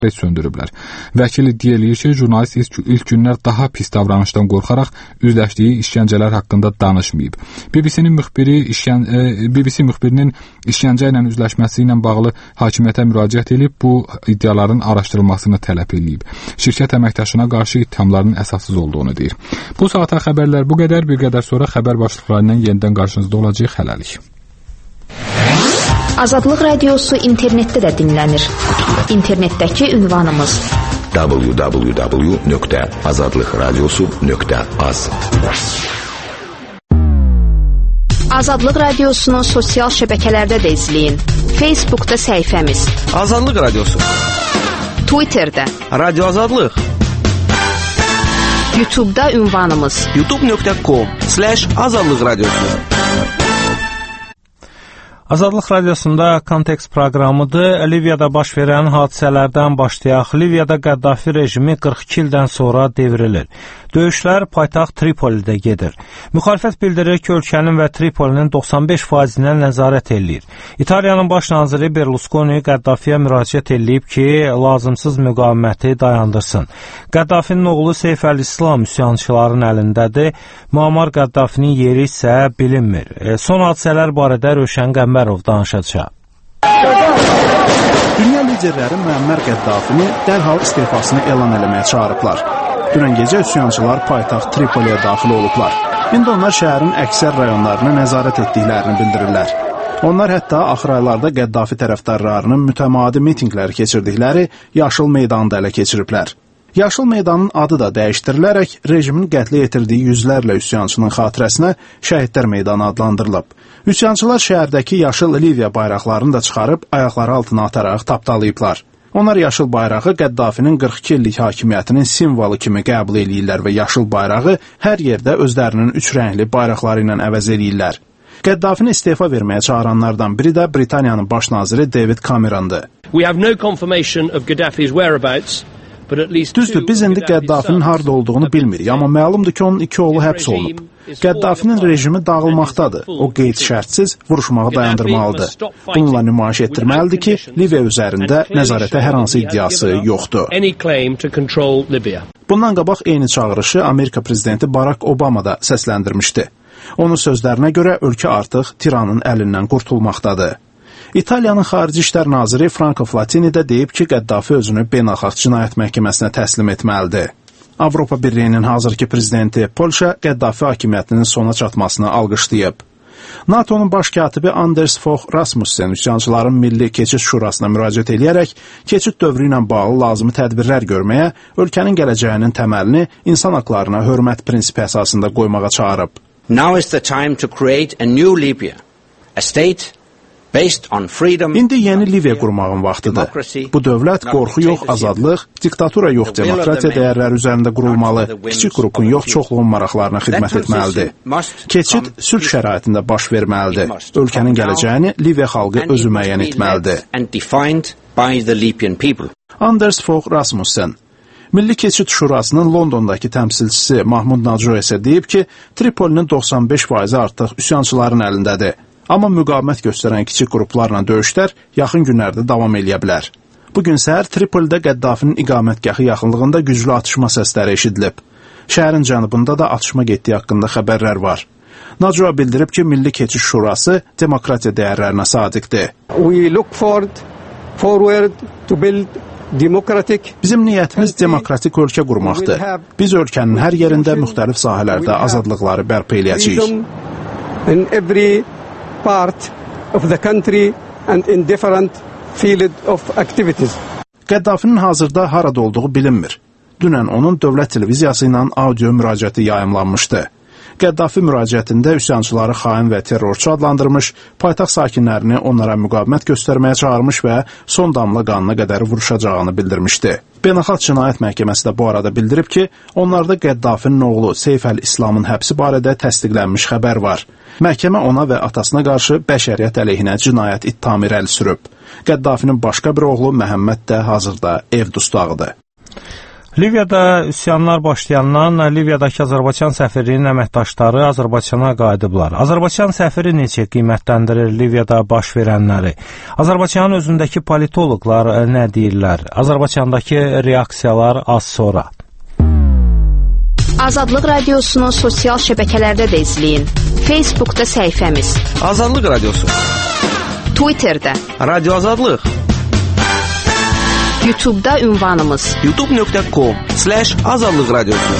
söndürüblər. Vəkil iddia eləyir ki, jurnalist ilk günlər daha pis davranışdan qorxaraq üzləşdiyi işgəncələr haqqında danışmayıb. BBC müxbirinin işgəncə ilə üzləşməsi ilə bağlı hakimiyyətə müraciət edib, bu iddiaların araşdırılmasını tələb edib. Şirkət əməkdaşına qarşı ittihamların əsassız olduğunu deyir. Bu saata xəbərlər bu qədər, bir qədər sonra xəbər başlıqlarından yenidən qarşınızda olacaq. Hələlik. Azadlıq Radiosu internetdə də dinlənir. İnternetdəki ünvanımız www.azadlıqradiosu.az. Azadlıq Radiosunu sosial şəbəkələrdə də izləyin. Facebookda səhifəmiz Azadlıq Radiosu, Twitterdə Radio Azadlıq, YouTube'da ünvanımız youtube.com/azadlıq radiosu. Azadlıq Radiosunda Kontekst proqramıdır. Liviyada baş verən hadisələrdən başlayaq. Liviyada Qəddafi rejimi 42 ildən sonra devrilir. Döyüşlər paytaxt Tripolidə gedir. Müxalifət bildirir ki, ölkənin və Tripolinin 95%-nə nəzarət eləyir. İtaliyanın baş naziri Berlusconi Qəddafiyə müraciət eləyib ki, lazımsız müqaviməti dayandırsın. Qəddafinin oğlu Seyf əl-İslam üsyançıların əlindədir. Muammar Qəddafinin yeri isə bilinmir. Son hadisələr barədə Rövşən Qəmbərov danışacaq. Dünya liderləri Muammar Qəddafini dərhal istifasını elan eləməyə çağırıblar. Dünən gecə üsyançılar paytaxt Tripoliyə daxil olublar. İndi onlar şəhərin əksər rayonlarına nəzarət etdiklərini bildirirlər. Onlar hətta axır aylarda Qəddafi tərəfdarlarının mütəmadi mitinqləri keçirdikləri Yaşıl meydanı da ələ keçiriblər. Yaşıl meydanın adı da dəyişdirilərək rejimin qətlə yetirdiyi yüzlərlə üsyançının xatirəsinə Şəhidlər meydanı adlandırılıb. Üsyançılar şəhərdəki yaşıl Liviya bayraqlarını da çıxarıb ayaqları altına ataraq tapdalayıblar. Onlar yaşıl bayrağı Qəddafinin 42 illik hakimiyyətinin simvolu kimi qəbul eləyirlər və yaşıl bayrağı hər yerdə özlərinin üç rəngli bayraqları ilə əvəz eləyirlər. Qəddafini istefa verməyə çağıranlardan biri də Britaniyanın baş naziri David Cameron'dır. Düzdür, biz indi Qəddafinin harda olduğunu bilmirik, amma məlumdur ki, onun iki oğlu həbs olunub. Qəddafinin rejimi dağılmaqdadır. O qeyd-şərtsiz vuruşmağı dayandırmalıdır. Bununla nümayiş etdirməlidir ki, Liviya üzərində nəzarətə hər hansı iddiası yoxdur. Bundan qabaq eyni çağırışı Amerika prezidenti Barack Obama da səsləndirmişdi. Onun sözlərinə görə ölkə artıq tiranın əlindən qurtulmaqdadır. İtaliyanın xarici işlər naziri Franco Frattini də deyib ki, Qəddafi özünü beynəlxalq cinayət məhkəməsinə təslim etməlidir. Avropa Birliyinin hazırki prezidenti Polşa Qəddafi hakimiyyətinin sona çatmasını alqışlayıb. NATO'nun baş katibi Anders Fogh Rasmussen üsyançıların Milli Keçid Şurasına müraciət edərək keçid dövrü ilə bağlı lazımi tədbirlər görməyə, ölkənin gələcəyinin təməlini insan haqlarına hörmət prinsipi əsasında qoymağa çağırıb. Now is the time to create a new Libya, a state İndi yeni Liviya qurmağın vaxtıdır. Bu dövlət qorxu yox, azadlıq, diktatura yox, demokratiya dəyərləri üzərində qurulmalı, kiçik qrupun yox, çoxluğun maraqlarına xidmət etməlidir. Keçid sülh şəraitində baş verməlidir. Ölkənin gələcəyini Liviya xalqı özü müəyyən etməlidir. Anders Fogh Rasmussen Milli Keçid Şurasının Londondakı təmsilçisi Mahmud Naco isə deyib ki, Tripolinin 95% artıq üsyançıların əlindədir. Amma müqavimət göstərən kiçik qruplarla döyüşlər yaxın günlərdə davam eləyə bilər. Bugün səhər Tripolidə Qəddafinin iqamətgahı yaxınlığında güclü atışma səsləri eşidilib. Şəhərin cənubunda da atışma getdiyi haqqında xəbərlər var. Nacoa bildirib ki, Milli Keçid Şurası demokratiya dəyərlərinə sadiqdir. Bizim niyyətimiz demokratik ölkə qurmaqdır. Biz ölkənin hər yerində müxtəlif sahələrdə azadlıqları bərpa eləyəcəyik. Qəddafinin hazırda harada olduğu bilinmir. Dünən onun dövlət televiziyası ilə audio müraciəti yayımlanmışdı. Qəddafi müraciətində üsyançıları xain və terrorçu adlandırmış, paytaxt sakinlərini onlara müqavimət göstərməyə çağırmış və son damla qanına qədər vuruşacağını bildirmişdi. Beynəlxalq Cinayət Məhkəməsi də bu arada bildirib ki, onlarda Qəddafinin oğlu Seyf əl-İslamın həbsi barədə təsdiqlənmiş xəbər var. Məhkəmə ona və atasına qarşı bəşəriyyət əleyhinə cinayət ittihamı irəli sürüb. Qəddafinin başqa bir oğlu Məhəmməd də hazırda ev dustağıdır. Liviyada üsyanlar başlayandan Liviyadakı Azərbaycan səfirliyinin əməkdaşları Azərbaycana qayıdıblar. Azərbaycan səfiri necə qiymətləndirir Liviyada baş verənləri? Azərbaycanın özündəki politoloqlar nə deyirlər? Azərbaycandakı reaksiyalar az sonra. Azadlıq Radiosunu sosial şəbəkələrdə də izləyin. Facebookda səhifəmiz Azadlıq Radiosu, Twitterdə Radio Azadlıq, YouTube'da ünvanımız youtube.com/Azadlıq Radiosu.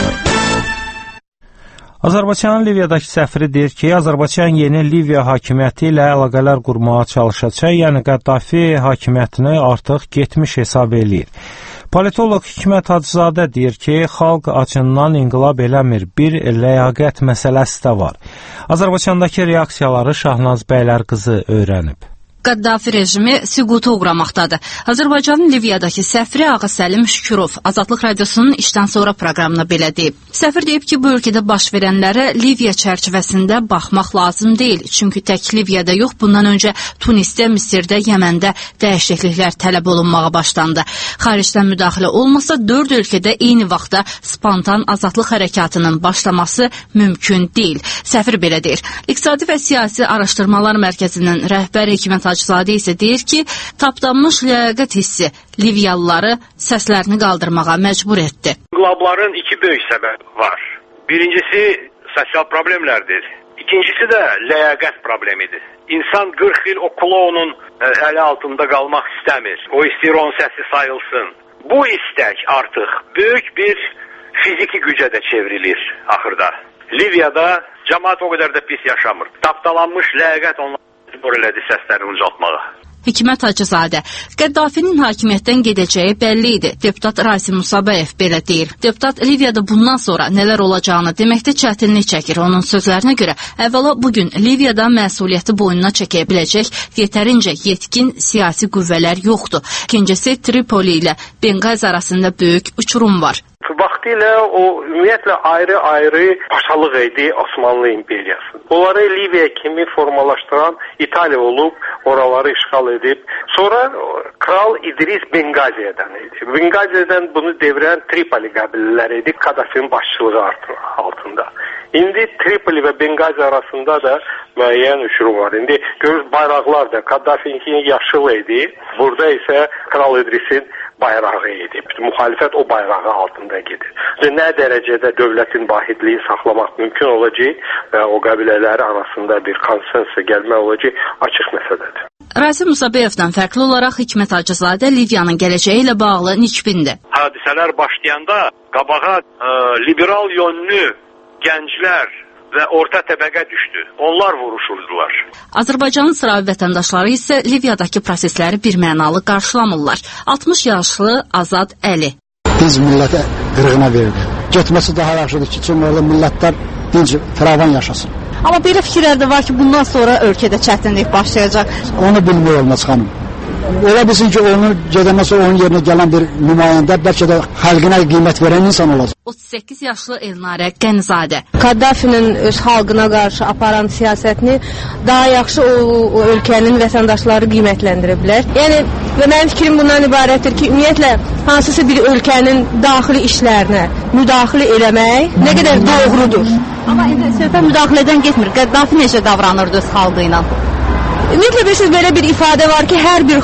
Azərbaycanın Liviyadakı səfiri deyir ki, Azərbaycan yeni Liviya hakimiyyəti ilə əlaqələr qurmağa çalışacaq, yəni Qəddafi hakimiyyətini artıq getmiş hesab eləyir. Politoloq Hikmət Hacızadə deyir ki, xalq acından inqilab eləmir, bir ləyaqət məsələsi də var. Azərbaycandakı reaksiyaları Şahnaz Bəylərqızı öyrənib. Qəddafi rejimi süquta uğramaqdadır. Azərbaycanın Liviyadakı səfiri Ağa Səlim Şükürov Azadlıq Radiosunun işdən sonra proqramına belə deyib. Səfir deyib ki, bu ölkədə baş verənlərə Liviya çərçivəsində baxmaq lazım deyil. Çünki tək Liviyada yox, bundan öncə Tunisdə, Misirdə, Yəməndə dəyişikliklər tələb olunmağa başlandı. Xaricdən müdaxilə olmasa 4 ölkədə eyni vaxtda spontan azadlıq hərəkatının başlaması mümkün deyil. Səfir belə deyir. İqtisadi və Siyasi Araşdırmalar Mərkəzinin rəhbəri Hikmət Hacızadə isə deyir ki, tapdanmış ləyaqət hissi Liviyalıları səslərini qaldırmağa məcbur etdi. İnqilabların iki böyük səbəbi var. Birincisi sosial problemlərdir. İkincisi də ləyaqət problemidir. İnsan 40 il o klounun əli altında qalmaq istəmir. O istəyir onun səsi sayılsın. Bu istək artıq böyük bir fiziki gücə də çevrilir axırda. Liviyada cəmaət o qədər də pis yaşamır. Tapdalanmış ləyaqət onları məcbur elədi səslərini ucaltmağa. Hikmət Hacızadə, Qəddafinin hakimiyyətdən gedəcəyi bəlli idi. Deputat Rasim Musabayev belə deyir. Deputat Liviyada bundan sonra nələr olacağını deməkdə çətinlik çəkir. Onun sözlərinə görə, əvvəla bugün Liviyada məsuliyyəti boynuna çəkə biləcək yetərincə yetkin siyasi qüvvələr yoxdur. İkincisi, Tripoli ilə Benqazi arasında böyük uçurum var. Vaxtilə o ümumiyyətlə ayrı-ayrı paşalıq idi Osmanlı imperiyası. Onları Liviya kimi formalaşdıran İtaliya olub, oraları işğal edib. Sonra Kral İdris Benqazi'dən idi. Benqazi'dən bunu devirən Tripoli qəbilələri idi, Kaddafinin başçılığı altında. İndi Tripoli və Benqazi arasında da müəyyən uçurum var. İndi görürüz bayraqlar da Kaddafi'ninki yaşıl idi. Burada isə Kral İdris'in bayrağı idi. Bütün müxalifət o bayrağı altında gedir. Nə dərəcədə dövlətin vahidliyi saxlamaq mümkün olacaq və o qəbilələri arasında bir konsensusa gəlmək olacaq açıq məsələdir. Rasim Musabeyevdən fərqli olaraq Hikmət Hacızadə Liviyanın gələcəyi ilə bağlı nikbindir. Hadisələr başlayanda qabağa liberal yönlü gənclər və orta təbəqə düşdü. Onlar vuruşurdular. Azərbaycanın sıravi vətəndaşları isə Liviyadakı prosesləri birmənalı qarşılamırlar. 60 yaşlı Azad Əli. Biz millətə qırğına verildi. Getməsi daha yaxşıdır ki, çünki orada millətlər dinc, firavan yaşasın. Amma belə fikirlər də var ki, bundan sonra ölkədə çətinlik başlayacaq. Onu bilmək olmaz xanım. Ola bilsin ki, onu gedəndən sonra onun yerinə gələn bir nümayəndə bəlkə də xalqına qiymət verən insan olacaq. 38 yaşlı Elnarə Qənizadə. Qəddafinin öz xalqına qarşı aparan siyasətini daha yaxşı o ölkənin vətəndaşları qiymətləndirə bilər. Yəni, və mənim fikrim bundan ibarətdir ki, ümumiyyətlə, hansısa bir ölkənin daxili işlərinə müdaxilə eləmək nə qədər doğrudur. Amma indi söhbət müdaxilədən getmir. Qəddafi necə davranırdı öz xalqı ilə? Ümumiyyətlə, bilirsiniz, belə bir ifadə var ki, hər bir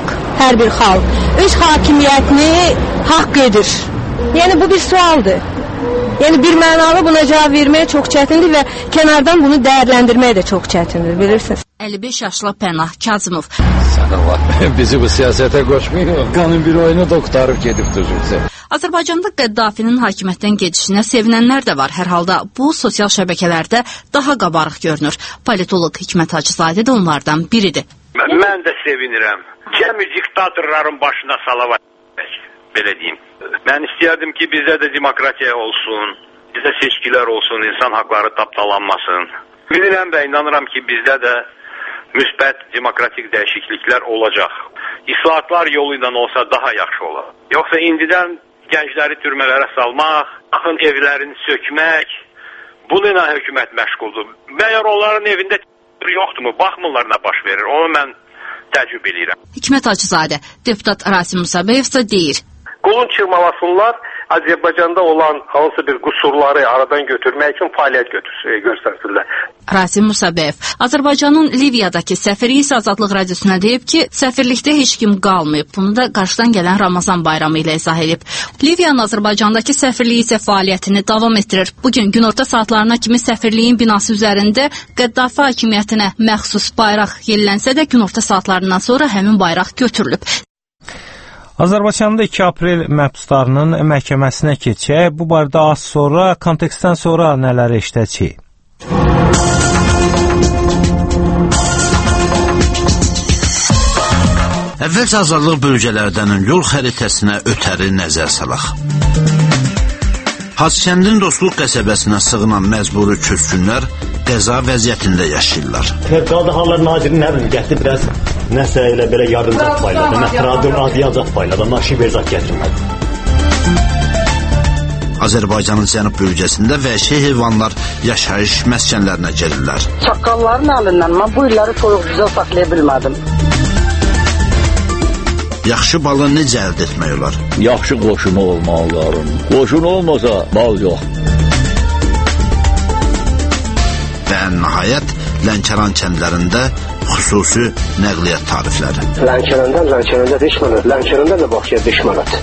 xalq öz hakimiyyətini haqq edir. Yəni, bu bir sualdır. Yəni, bir mənalı buna cavab verməyə çox çətindir və kənardan bunu dəyərləndirməyə də çox çətindir, bilirsiniz. 55 yaşlı Pənah Kazımov. Sən Allah, bizi bu siyasətə qoşmuyor. Qanun bir oyunu da qutarıb gedib düzülsə. Azərbaycanda Qəddafinin hakimiyyətdən gedişinə sevinənlər də var. Hər halda bu sosial şəbəkələrdə daha qabarıq görünür. Politoloq Hikmət Hacızadə də onlardan biridir. Mən də sevinirəm. Cəmi diktatorların başına salavat belə deyim. Mən istəyərdim ki, bizdə də demokratiya olsun, bizdə seçkilər olsun, insan haqları tapdalanmasın. Bilirəm və inanıram ki, bizdə də müsbət demokratik dəyişikliklər olacaq. İslahatlar yolu ilə olsa daha yaxşı olar. Yoxsa indidən gəncləri türmələrə salmaq, axın evlərini sökmək, bununla hökumət məşğuldur. Məyər onların evində yoxdurmu? Baxmırlar nə baş verir. Onu mən təcrübə edirəm. Hikmət Hacızadə, deputat Rasim Musabayev isə deyir. yolun çırmalasınlar, Azərbaycanda olan hansı bir qüsurları aradan götürmək üçün fəaliyyət göstərsinlər. Rasim Musabev Azərbaycanın Liviyadakı səfiri isə Azadlıq Radiosuna deyib ki, səfirlikdə heç kim qalmayıb. Bunu da qarşıdan gələn Ramazan bayramı ilə izah edib. Liviyanın Azərbaycandakı səfirliyi isə fəaliyyətini davam etdirir. Bugün günorta saatlarına kimi səfirliyin binası üzərində Qəddafi hakimiyyətinə məxsus bayraq yellənsə də günorta saatlarından sonra həmin bayraq götürülüb. Azərbaycanda 2 aprel məhbuslarının məhkəməsinə keçək. Bu barədə az sonra, kontekstdən sonra nələr eşidəcəyik? Əvvəlcə azadlıq bölgələrdən yol xəritəsinə ötəri nəzər salaq. Hacıkəndin Dostluq qəsəbəsinə sığınan məcburi köçkünlər qəza vəziyyətində yaşayırlar. Fövqəladə Hallar Naziri nə bilim, gətirdi biraz nəsə elə belə yardımcat payladı, adiyazat payladı, naşiberzat gətirmədi. Azərbaycanın cənub bölgəsində vəhşi heyvanlar yaşayış məskənlərinə gəlirlər. Çaqqalların əlindən mən bu illəri toyuq güzel saxlaya bilmədim. Yaxşı balı necə əldə etmək olar? Yaxşı qoşunu olmalıdır. Qoşun olmasa bal yox. Və nəhayət Lənkəran kəndlərində xüsusi nəqliyyat tarifləri. Lənkəranda düşmənət. Lənkəranda da Bakıya düşmənət.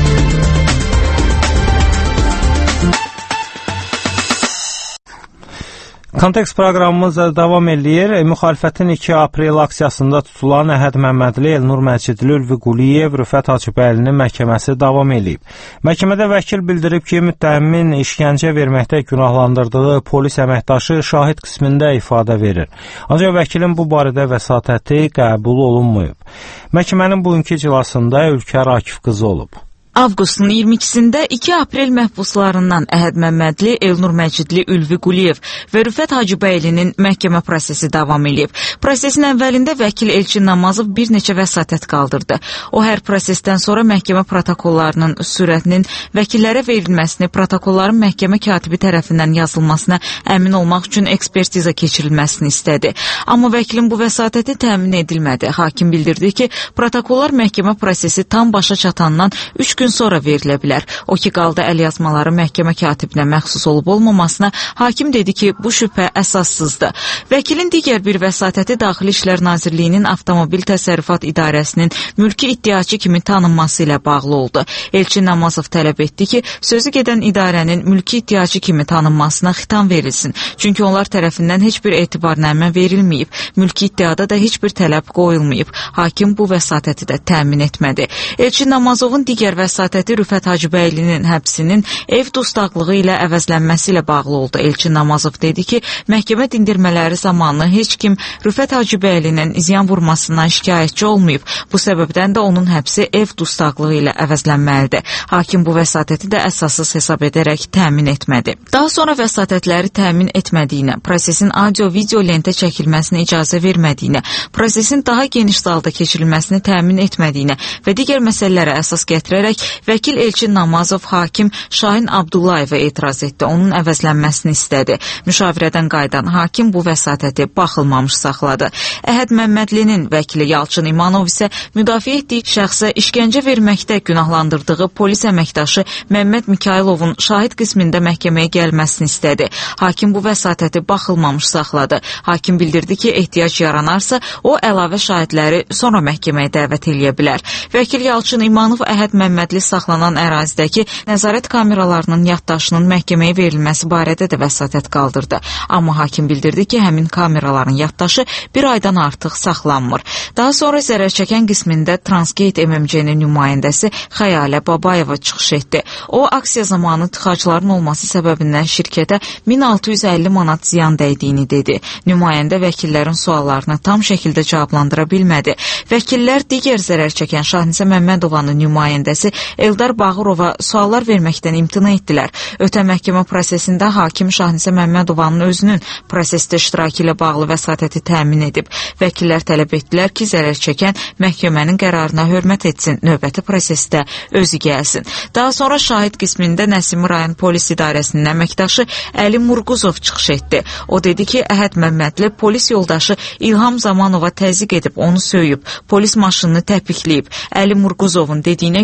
Kontekst proqramımız davam edir. Müxalifətin 2 aprel aksiyasında tutulan Əhəd Məmmədli, Elnur Məcidli, Ülvi Quliyev, Rüfət Hacıbəylinin məhkəməsi davam edib. Məhkəmədə vəkil bildirib ki, müttəhimin işgəncə verməkdə günahlandırdığı polis əməkdaşı şahid qismində ifadə verir. Ancaq vəkilin bu barədə vəsatəti qəbul olunmayıb. Məhkəmənin bugünkü iclasında Ülkər Akif qızı olub. Avqustun 22-sində 2 aprel məhbuslarından Əhəd Məmmədli, Elnur Məcidli, Ülvi Quliyev və Rüfət Hacıbəylinin məhkəmə prosesi davam edib. Prosesin əvvəlində vəkil Elçin Namazov bir neçə vəsatət qaldırdı. O, hər prosesdən sonra məhkəmə protokollarının sürətinin vəkillərə verilməsini, protokolların məhkəmə katibi tərəfindən yazılmasına əmin olmaq üçün ekspertiza keçirilməsini istədi. Amma vəkilin bu vəsatəti təmin edilmədi. Hakim bildirdi ki, protokollar məhkəmə prosesi tam başa çatandan 3 gün sonra verilə bilər. O ki, qaldı əlyazmaları məhkəmə katibinə məxsus olub-olmamasına, hakim dedi ki, bu şübhə əsassızdır. Vəkilin digər bir vəsatəti Daxili İşlər Nazirliyinin Avtomobil Təsərrüfat İdarəsinin mülki iddiaçı kimi tanınması ilə bağlı oldu. Elçin Namazov tələb etdi ki, sözü gedən idarənin mülki iddiaçı kimi tanınmasına xitam verilsin. Çünki onlar tərəfindən heç bir etibarnamə verilməyib. Mülki iddiada da heç bir tələb qoyulmayıb. Hakim bu vəsatəti də təmin etmədi. Elçin Namazovun digər vəsatəti Rüfət Hacıbəylinin həbsinin ev dustaqlığı ilə əvəzlənməsi ilə bağlı oldu. Elçin Namazov dedi ki, məhkəmə dindirmələri zamanı heç kim Rüfət Hacıbəylinin ziyan vurmasından şikayətçi olmayıb. Bu səbəbdən də onun həbsi ev dustaqlığı ilə əvəzlənməlidir. Hakim bu vəsatəti də əsassız hesab edərək təmin etmədi. Daha sonra vəsatətləri təmin etmədiyinə, prosesin audio-video lentə çəkilməsinə icazə vermədiyinə, prosesin daha geniş zalda keçirilməsini təmin etmədiyinə və digər məsələlərə əsas gətirərək vəkil Elçin Namazov hakim Şahin Abdullayeva etiraz etdi. Onun əvəzlənməsini istədi. Müşavirədən qayıdan hakim bu vəsatəti baxılmamış saxladı. Əhəd Məmmədlinin vəkili Yalçın İmanov isə müdafiə etdiyi şəxsə işgəncə verməkdə günahlandırdığı polis əməkdaşı Məmməd Mikayılovun şahid qismində məhkəməyə gəlməsini istədi. Hakim bu vəsatəti baxılmamış saxladı. Hakim bildirdi ki, ehtiyac yaranarsa o əlavə şahidləri sonra məhkəməyə dəvət eləyə bilər. Vəkil Yalçın İmanov Əhəd Məmmədli saxlanan ərazidəki nəzarət kameralarının yaddaşının məhkəməyə verilməsi barədə də vəsatət qaldırdı. Amma hakim bildirdi ki, həmin kameraların yaddaşı bir aydan artıq saxlanmır. Daha sonra zərərçəkən qismində Transgate MMC-nin nümayəndəsi Xəyalə Babayeva çıxış etdi. O, aksiya zamanı tıxacların olması səbəbindən şirkətə 1650 manat ziyan dəydiyini dedi. Nümayəndə vəkillərin suallarını tam şəkildə cavablandıra bilmədi. Vəkillər digər zərərçəkən Şahnisə Məmmədovanın nümayəndəsi Eldar Bağırova suallar verməkdən imtina etdilər. Ötən məhkəmə prosesində hakim Şahnisə Məmmədovanın özünün prosesdə iştirakı ilə bağlı vəsatəti təmin edib. Vəkillər tələb etdilər ki, zərərçəkən məhkəmənin qərarına hörmət etsin, növbəti prosesdə özü gəlsin. Daha sonra şahid qismində Nəsimi rayon polis idarəsinin əməkdaşı Əli Murquzov çıxış etdi. O dedi ki, Əhəd Məmmədli polis yoldaşı İlham Zamanova təzyiq edib, onu söyüb, polis maşınını təpikləyib. Əli Murquzovun dediyinə görə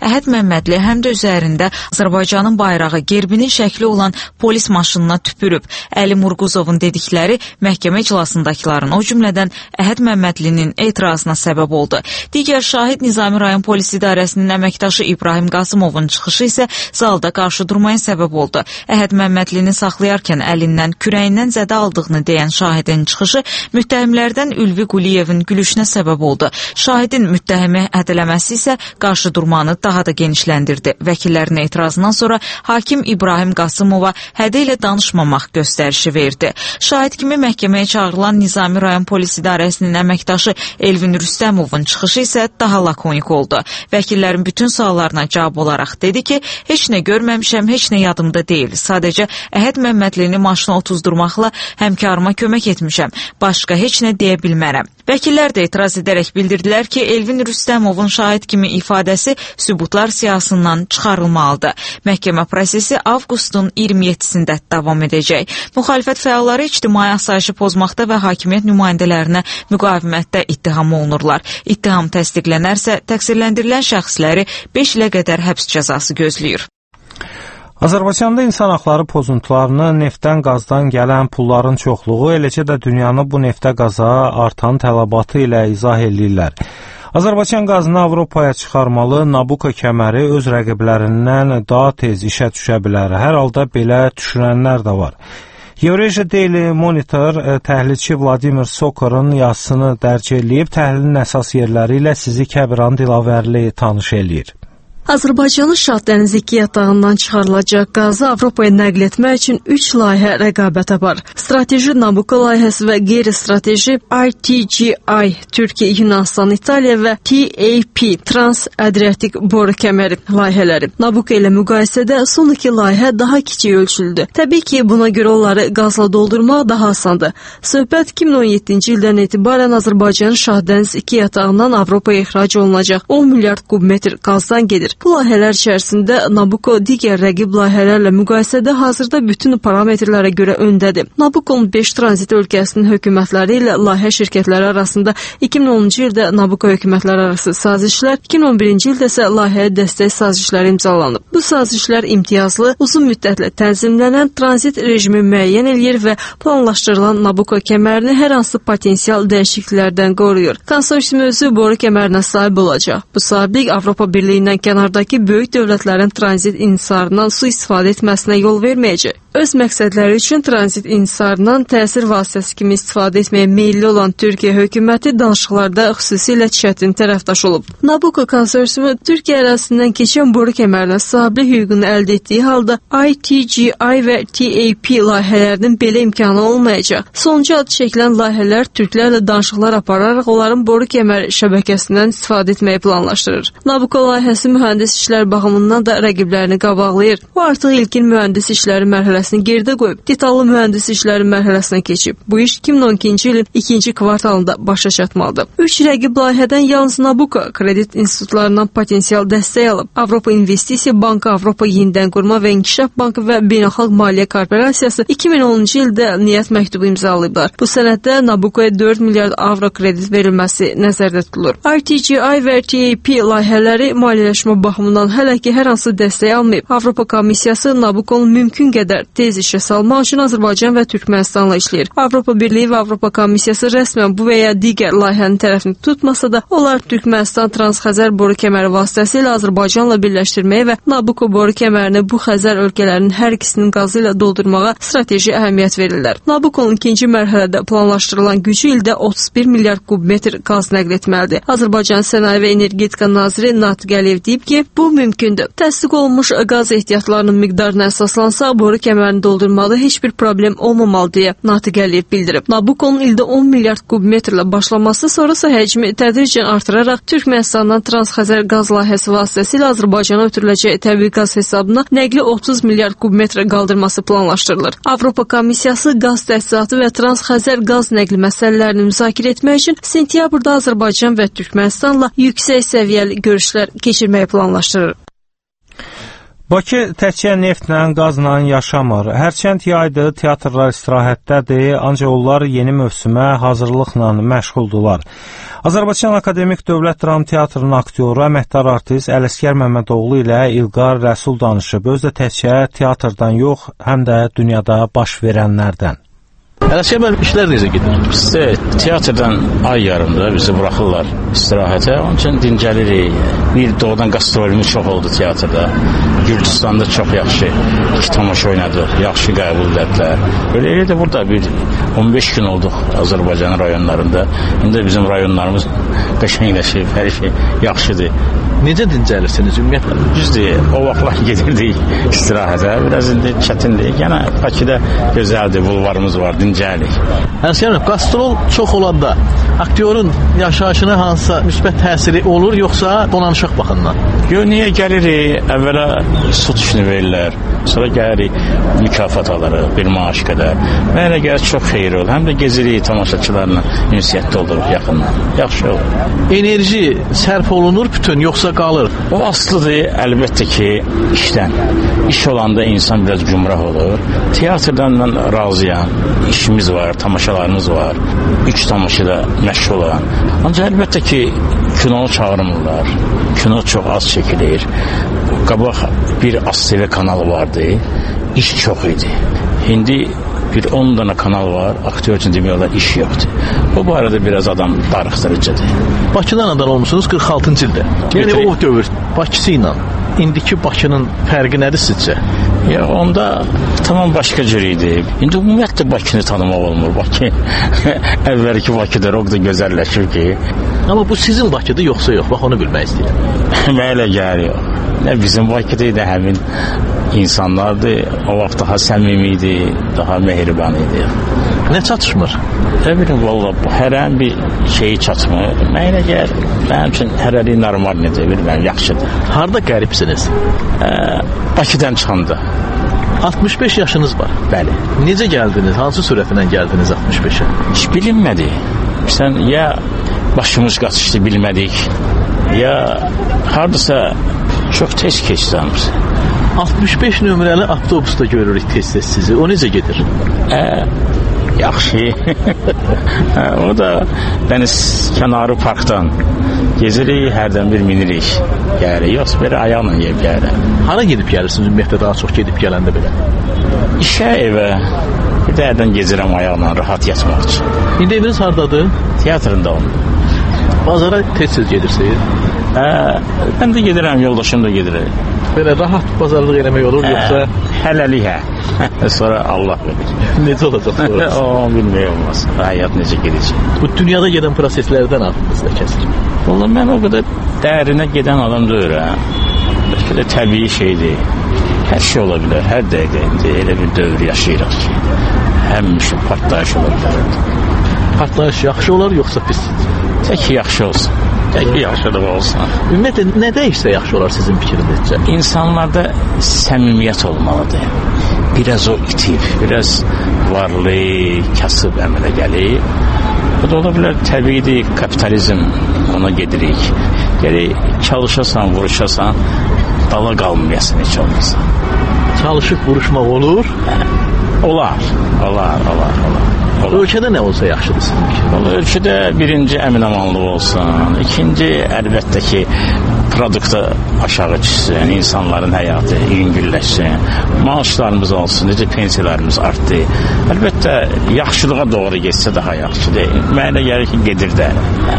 Əhəd Məmmədli həm də üzərində Azərbaycanın bayrağı, gerbinin şəkli olan polis maşınına tüpürüb. Əli Murquzovun dedikləri məhkəmə iclasındakıların, o cümlədən Əhəd Məmmədlinin etirazına səbəb oldu. Digər şahid Nizami rayon polis idarəsinin əməkdaşı İbrahim Qasımovun çıxışı isə zalda qarşı durmaya səbəb oldu. Əhəd Məmmədlini saxlayarkən əlindən, kürəyindən zədə aldığını deyən şahidin çıxışı müttəhimlərdən Ülvi Quliyevin gülüşünə səbəb oldu. Şahidin müttəhimi ədələməsi isə qarşı durmanı daha da genişləndirdi. Vəkillərin etirazından sonra hakim İbrahim Qasımova hədə ilə danışmamaq göstərişi verdi. Şahid kimi məhkəməyə çağırılan Nizami rayon polis idarəsinin əməkdaşı Elvin Rüstəmovun çıxışı isə daha lakonik oldu. Vəkillərin bütün suallarına cavab olaraq dedi ki, heç nə görməmişəm, heç nə yadımda deyil. Sadəcə Əhəd Məmmədlini maşına otuzdurmaqla həmkarıma kömək etmişəm. Başqa heç nə deyə bilmərəm. Vəkillər də etiraz edərək bildirdilər ki, Elvin Rüstəmovun şahid kimi ifadəsi sübutlar siyahısından çıxarılmalıdır. Məhkəmə prosesi avqustun 27-sində davam edəcək. Müxalifət fəalları ictimai asayişi pozmaqda və hakimiyyət nümayəndələrinə müqavimətdə ittiham olunurlar. İttiham təsdiqlənərsə, təqsirləndirilən şəxsləri 5 ilə qədər həbs cəzası gözləyir. Azərbaycanda insan haqları pozuntularını neftdən, qazdan gələn pulların çoxluğu, eləcə də dünyanı bu neftə qaza artan tələbatı ilə izah edirlər. Azərbaycan qazını Avropaya çıxarmalı, Nabucco kəməri öz rəqiblərindən daha tez işə düşə bilər. Hər halda belə düşünənlər də var. Eurasia Daily Monitor təhlilçi Vladimir Sokorun yazısını dərc eləyib, təhlilin əsas yerləri ilə sizi Kəbiran Dilavərli tanış eləyir. Azərbaycanın Şad dənizi 2 yatağından çıxarılacaq qazı Avropaya nəql etmək üçün 3 layihə rəqabət apar. Strateji Nabucco layihəsi və qeyri-strateji ITGI, Türkiyə, Yunanistan, İtaliya və TAP, Trans-Adriatik boru kəməri layihələri. Nabucco ilə müqayisədə son 2 layihə daha kiçik ölçülüdür. Təbii ki, buna görə onları qazla doldurmaq daha asandır. Söhbət 2017-ci ildən etibarən Azərbaycanın Şad dənizi 2 yatağından Avropaya ixrac olunacaq 10 milyard kubmetr qazdan gedir. Bu layihələr içərisində Nabucco digər rəqib layihələrlə müqayisədə hazırda bütün parametrlərə görə öndədir. Nabucco'nun 5 tranzit ölkəsinin hökumətləri ilə layihə şirkətləri arasında 2010-cu ildə Nabucco hökumətləri arası sazişlər, 2011-ci ildə isə layihəyə dəstək sazişləri imzalanıb. Bu sazişlər imtiyazlı, uzun müddətlə tənzimlənən tranzit rejimi müəyyən eləyir və planlaşdırılan Nabucco kəmərini hər hansı potensial dəyişikliklərdən qoruyur. Konsorsium özü boru kəmərinə sahib olacaq. Bu sahiblik Avropa Birliyindən kənardakı böyük dövlətlərin tranzit inhisarından su istifadə etməsinə yol verməyəcək. Öz məqsədləri üçün tranzit inhisarından təsir vasitəsi kimi istifadə etməyə meyilli olan Türkiyə hökuməti danışıqlarda xüsusilə çətin tərəfdaş olub. Nabucco konsorsiumu Türkiyə ərazisindən keçən boru kəmərinə sahiblik hüququnu əldə etdiyi halda ITGI və TAP layihələrinin belə imkanı olmayacaq. Sonuncu adı çəkilən layihələr türklərlə danışıqlar apararaq onların boru kəməri şəbəkəsindən istifadə etməyi planlaşdırır. Nabucco layihəsi mühəndis işlər baxımından da rəqiblərini qabaqlayır. O artıq ilkin mühəndis işləri mərhələsini gerdə qoyub, detallı mühəndis işləri mərhələsinə keçib. Bu iş 2012-ci ilin 2-ci kvartalında başa çatmalıdır. 3 rəqib layihədən yalnız Nabucco kredit institutlarından potensial dəstək alıb. Avropa İnvestisiya Bankı, Avropa Yenidən Qurma və İnkişaf Bankı və Beynəlxalq Maliyyə Korporasiyası 2010-cu ildə niyyət məktubu imzalayıblar. Bu sənəddə Nabucco'ya 4 milyard avro kredit verilməsi nəzərdə tutulur. ITGI və TAP layihələri maliyyələşmə baxımından hələ ki hər hansı dəstək almayıb. Avropa Komissiyası Nabucco'nun mümkün qədər tez işə salmaq üçün Azərbaycan və Türkmənistanla işləyir. Avropa Birliyi və Avropa Komissiyası rəsmən bu və ya digər layihənin tərəfini tutmasa da, onlar Türkmənistan Transxəzər boru kəməri vasitəsilə Azərbaycanla birləşdirməyə və Nabucco boru kəmərini bu Xəzər ölkələrinin hər ikisinin qazı ilə doldurmağa strateji əhəmiyyət verirlər. Nabucco'nun ikinci mərhələdə planlaşdırılan gücü ildə 31 milyard kubmetr qaz nəql etməlidir. Azərbaycan Sənaye və Energetika naziri Natiq Əliyev deyib ki, bu mümkündür. Təsdiq olunmuş qaz ehtiyatlarının miqdarına əsaslansa, boru kəmərini doldurmada heç bir problem olmamalı deyə Natiq Əliyev bildirib. Nabucco'nun ildə 10 milyard kubmetrlə başlaması, sonrası həcmi tədricən artıraraq Türkmənistandan Transxəzər qaz layihəsi vasitəsilə Azərbaycana ötürüləcək təbii qaz hesabına nəqli 30 milyard kubmetr qaldırması planlaşdırılır. Avropa Komissiyası qaz təsisatı və Transxəzər qaz nəqli məsələlərini müzakirə etmək üçün sentyabrda Azərbaycan və Türkmənistanla yüksək səviyyəli görüşlər keçirməyi planlaşdırır. Bakı təkcə neftlə, qazla yaşamır. Hərçənd yaydır, teatrlar istirahətdədir, ancaq onlar yeni mövsümə hazırlıqla məşğuldular. Azərbaycan Akademik Dövlət Dram Teatrının aktyoru, əməkdar artist Ələsgər Məmmədoğlu ilə İlqar Rəsul danışıb. Özü də təkcə teatrdan yox, həm də dünyada baş verənlərdən. Ələsgər müəllim, işlər necə gedir? Bizdə teatrdan ay yarımda bizi buraxırlar istirahətə, onun üçün dincəlirik. Bir doğudan qastrolümüz çox oldu teatrda. Gürcüstanda çox yaxşı iki tamaşa oynadıq, yaxşı qəbul edildilər. Elə də burada bir 15 gün olduq Azərbaycanın rayonlarında. İndi bizim rayonlarımız qəşəngləşib, hər şey yaxşıdır. Necə dincəlirsiniz ümumiyyətlə? Düzdür, o vaxtlar gedirdik istirahətə. Biraz indi çətinlik. Yəni Bakıda gözəldir, bulvarımız var, dincəlik. Ələsgər müəllim, qastrol çox olanda aktyorun yaşayışına hansısa müsbət təsiri olur, yoxsa donanışıq baxımından? Yox, niyə gəlirik? Əvvəla sut işini verirlər. Sonra gəlirik, mükafat alırıq, bir maaş qədər. Mənə gəlir çox xeyir olur. Həm də gezirik tamaşaçılarla, ünsiyyətdə oluruq yaxından. Yaxşı olur. Enerji sərf olunur bütün, yoxsa qalır? O aslıdır, əlbəttə ki, işdən. İş olanda insan biraz gümrah olur. Teatrdan mən razıyam. İşimiz var, tamaşalarımız var. 3 tamaşada məşğul olan. Ancaq əlbəttə ki, kinonu çağırmırlar. Kino çox az çəkilir. Qabaq bir ASTV kanalı vardı. İş çox idi. İndi bir 10 dana kanal var. Aktyor üçün demək olar iş yoxdur. Bu barədə biraz adam darıxdırıcıdır. Bakıdan anadan olmuşsunuz 46-cı ildə. Yəni o dövr Bakısı ilə indiki Bakının fərqi nədir sizcə? Ya onda tamam başqa cür idi. İndi ümumiyyətlə Bakını tanımaq olmur. Bakı əvvəlki Bakıdır, o qədər gözəlləşir ki. Amma bu sizin Bakıdır yoxsa yox? Bax onu bilmək istəyirəm. Mənə gəlir. Nə bizim Bakıda idi, həmin insanlardı. O vaxt daha səmimi idi, daha mehriban idi. Nə çatışmır? Nə bilim, valla hərən bir şeyi çatmır. Mənə gəlir. Mənim üçün hərəlik normal necə, bilməm, yaxşıdır. Harada qəribsiniz? Bakıdan çıxanda. 65 yaşınız var. Bəli. Necə gəldiniz? Hansı sürətlə gəldiniz 65-ə? Hiç bilinmədi. Sən ya başımız qaçışdı, bilmədik, ya hardasa çox tez keçdiniz. 65 nömrəli avtobusda görürük tez-tez sizi. O necə gedir? Yaxşı. O da dəniz kənarı parkdan gezirik, hərdən bir minirik. Gəlirik, yoxsa belə ayaqla yeyib gəlirik. Hara gedib gəlirsiniz ümumiyyətlə daha çox gedib gələndə belə? İşə, evə. Bir də hərdən gezirəm ayaqla, rahat yatmaq üçün. İndi eviniz hardadır? Teatrında olun. Bazara tez-tez gedirsiniz? Mən də gedirəm, yoldaşım da gedir. Belə rahat bazarlıq eləmək olur, yoxsa? Hələlik, sonra Allah bilir. Necə olacaq sonra? O, bilmək olmaz. Həyat necə gedəcək. Bu dünyada gedən proseslərdən ağlınızda kəsir. Valla mən o qədər dərinə gedən adam deyirəm. Bəlkə də təbii şeydir. Hər şey ola bilər, hər dəqiqə indi elə bir dövr yaşayırıq ki, həmişə partlayış ola bilər. Partlayış yaxşı olar, yoxsa pis? Tək yaxşı olsun. Tək yaxşılıq olsun. Ümumiyyətlə, nə dəyişsə yaxşı olar sizin fikrinizcə? İnsanlarda səmimiyyət olmalıdır. Biraz o itib, biraz varlı, kasıb əmələ gəlib. Bu da ola bilər, təbiidir, kapitalizm, ona gedirik. Gəli çalışasan, vuruşasan, dala qalmayasın heç olmasa. Çalışıb vuruşmaq olur? Olar. Ölkədə nə olsa yaxşıdır sizin fikir? Ölkədə birinci əmin-amanlıq olsun, ikinci əlbəttə ki, produkta aşağı düşsün, insanların həyatı yüngülləşsin, maaşlarımız olsun, necə pensiyalarımız artdı. Əlbəttə, yaxşılığa doğru geçsə daha yaxşıdır. Mənə gəlir ki, gedir də.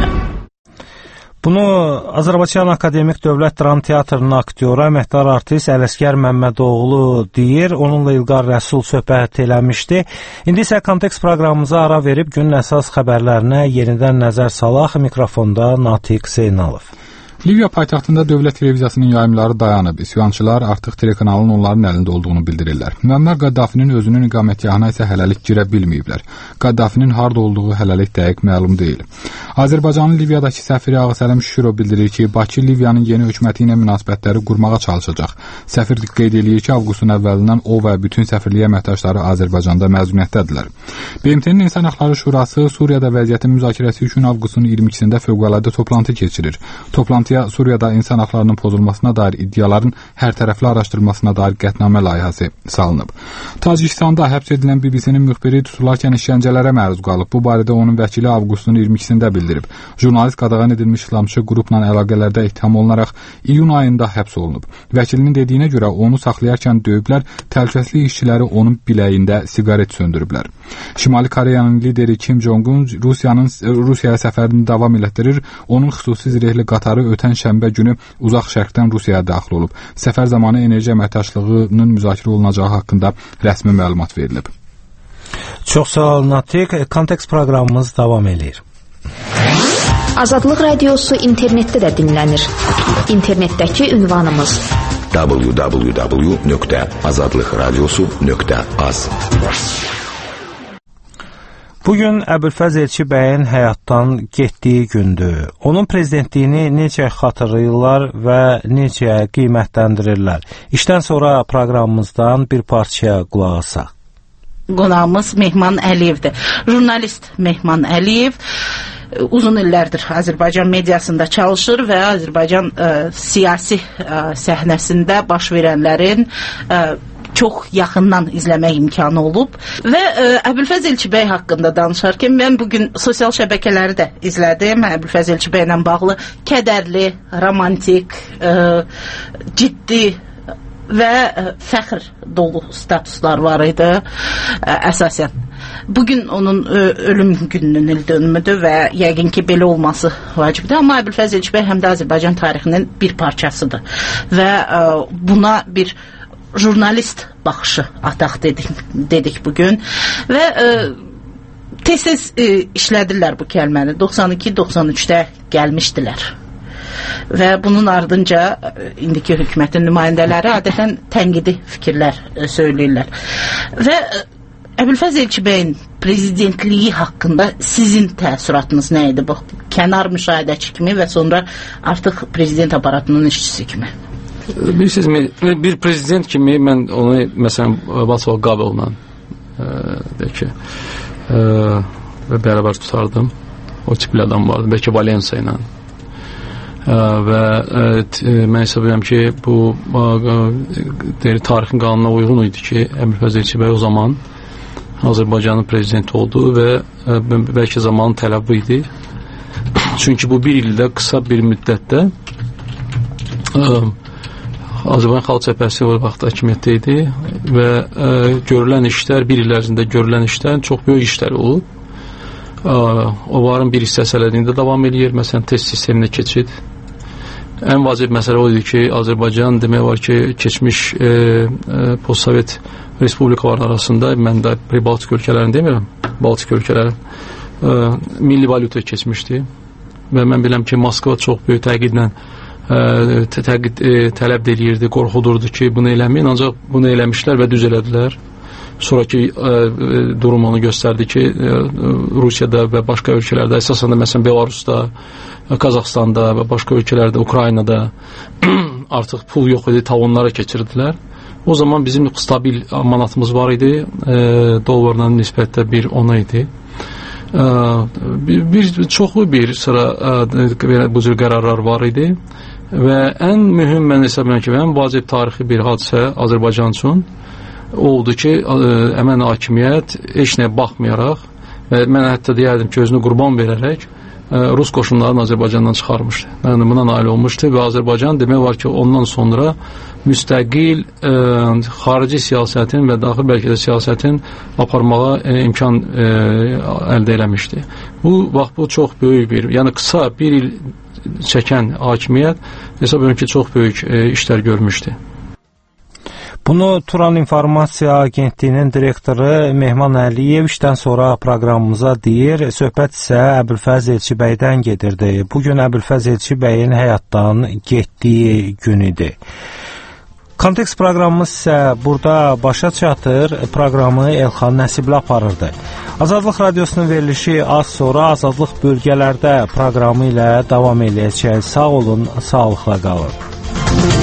Bunu Azərbaycan Akademik Dövlət Dram Teatrının aktyoru, əməkdar artist Ələsgər Məmmədoğlu deyir. Onunla İlqar Rəsul söhbət eləmişdi. İndi isə kontekst proqramımıza ara verib günün əsas xəbərlərinə yenidən nəzər salaq. Mikrofonda Natiq Zeynalov. Liviya paytaxtında dövlət televiziyasının yayımları dayanıb. İsyançılar artıq telekanalın onların əlində olduğunu bildirirlər. Müəmmər Qəddafinin özünün iqamətgahına isə hələlik girə bilməyiblər. Qəddafinin harda olduğu hələlik dəqiq məlum deyil. Azərbaycanın Liviyadakı səfiri Ağasəlim Şükürov bildirir ki, Bakı Liviyanın yeni hökuməti ilə münasibətləri qurmağa çalışacaq. Səfir qeyd edir ki, avqustun əvvəlindən o və bütün səfirlik əməkdaşları Azərbaycanda məzuniyyətdədirlər. BMT-nin İnsan Hüquqları Şurası Suriyada vəziyyətin müzakirəsi üçün avqustun 22-sində fövqəladə toplantı keçirir. Toplantı Rusiya Suriyada insan haqlarının pozulmasına dair iddiaların hərtərəfli araşdırılmasına dair qətnamə layihəsi salınıb. Tacikistanda həbs edilən BBC-nin müxbiri tutularkən işgəncələrə məruz qalıb. Bu barədə onun vəkili avqustun 22-sində bildirib. Jurnalist qadağan edilmiş İslamçı qrupla əlaqələrdə ittiham olunaraq iyun ayında həbs olunub. Vəkilinin dediyinə görə onu saxlayarkən döyüblər, təhlükəsizlik işçiləri onun biləyində siqaret söndürüblər. Şimali Koreyanın lideri Kim Jong-un Rusiyaya səfərini davam elətdirir. Onun xüsusi zirehli qatarı ötən şənbə günü uzaq şərqdən Rusiyaya daxil olub. Səfər zamanı enerji əməkdaşlığının müzakirə olunacağı haqqında rəsmi məlumat verilib. Çox sağ olun, Natiq. Kontekst proqramımız davam edir. Azadlıq Radiosu internetdə də dinlənir. İnternetdəki ünvanımız www.azadlıqradiosu.az. Bugün Əbülfəz Elçi bəyin həyatdan getdiyi gündür. Onun prezidentliyini necə xatırlayırlar və necə qiymətləndirirlər? İşdən sonra proqramımızdan bir parçaya qulaq asaq. Qonağımız Mehman Əliyevdir. Jurnalist Mehman Əliyev uzun illərdir Azərbaycan mediasında çalışır və Azərbaycan siyasi səhnəsində baş verənlərin çox yaxından izləmək imkanı olub və Əbülfəz Elçi bəy haqqında danışarkən mən bugün sosial şəbəkələri də izlədim. Əbülfəz Elçi bəylə bağlı kədərli, romantik, ciddi və fəxr dolu statuslar var idi əsasən. Bugün onun ölüm gününün il dönümüdür və yəqin ki belə olması vacibdir. Amma Əbülfəz Elçi bəy həm də Azərbaycan tarixinin bir parçasıdır və buna bir jurnalist baxışı ataq dedik bugün və tez-tez işlədirlər bu kəlməni. 92-93-də gəlmişdilər. Və bunun ardınca indiki hökumətin nümayəndələri adətən tənqidi fikirlər söyləyirlər. Və Əbülfəz Elçi bəyin prezidentliyi haqqında sizin təəssüratınız nə idi bu? Kənar müşahidəçi kimi və sonra artıq prezident aparatının işçisi kimi. Bilirsiniz, bir prezident kimi mən onu məsələn Václav Havel'la bərabər tutardım. O tipli adam vardı. Bəlkə Valensa ilə. Və mən hesab edirəm ki, bu tarixin qanununa uyğun idi ki, Əbülfəz Elçi bəy o zaman Azərbaycanın prezidenti oldu və bəlkə zamanın tələbi idi. Çünki bu bir ildə, qısa bir müddətdə Azərbaycan Xalq Cəbhəsi o vaxt hakimiyyətdə idi və görülən işlər, bir il ərzində görülən işlər çox böyük işlər olub. Onların bir hissəsi əlində davam edir, məsələn, test sisteminə keçid. Ən vacib məsələ o idi ki, Azərbaycan demək var ki, keçmiş postsovet respublikaların arasında, mən də Baltik ölkələrini demirəm, Baltik ölkələri milli valyuta keçmişdi və mən biləm ki, Moskva çox böyük təqidlə tələb edirdi, qorxudurdu ki, bunu eləməyin, ancaq bunu eləmişlər və düz elədilər. Sonraki durum onu göstərdi ki, Rusiyada və başqa ölkələrdə, əsasən də məsələn Belarusda, Qazaxstanda və başqa ölkələrdə, Ukraynada artıq pul yox idi, talonlara keçirdilər. O zaman bizim stabil manatımız var idi, dollarla nisbətdə 1.10 idi. Çoxlu bir sıra bu cür qərarlar var idi və ən mühüm mən hesab edirəm ki, ən vacib tarixi bir hadisə Azərbaycan üçün oldu ki, əmən hakimiyyət heç nəyə baxmayaraq və mən hətta deyərdim ki, özünü qurban verərək Rus qoşunlarını Azərbaycandan çıxarmışdı. Yəni buna nail olmuşdu və Azərbaycan demək var ki, ondan sonra müstəqil xarici siyasətin və daxil bəlkə də siyasətin aparmağa imkan əldə eləmişdi. Bu çox böyük bir, yəni qısa bir il çəkən hakimiyyət hesab edirəm ki, çox böyük işlər görmüşdü. Bunu Turan İnformasiya Agentliyinin direktoru Mehman Əliyev işdən sonra proqramımıza deyir. Söhbət isə Əbülfəz Elçi bəydən gedirdi. Bugün Əbülfəz Elçi bəyin həyatdan getdiyi gün idi. Kontekst proqramımız isə burada başa çatır. Proqramı Elxan Nəsibli aparırdı. Azadlıq Radiosunun verilişi az sonra Azadlıq bölgələrdə proqramı ilə davam edəcək. Sağ olun, sağlıqla qalın.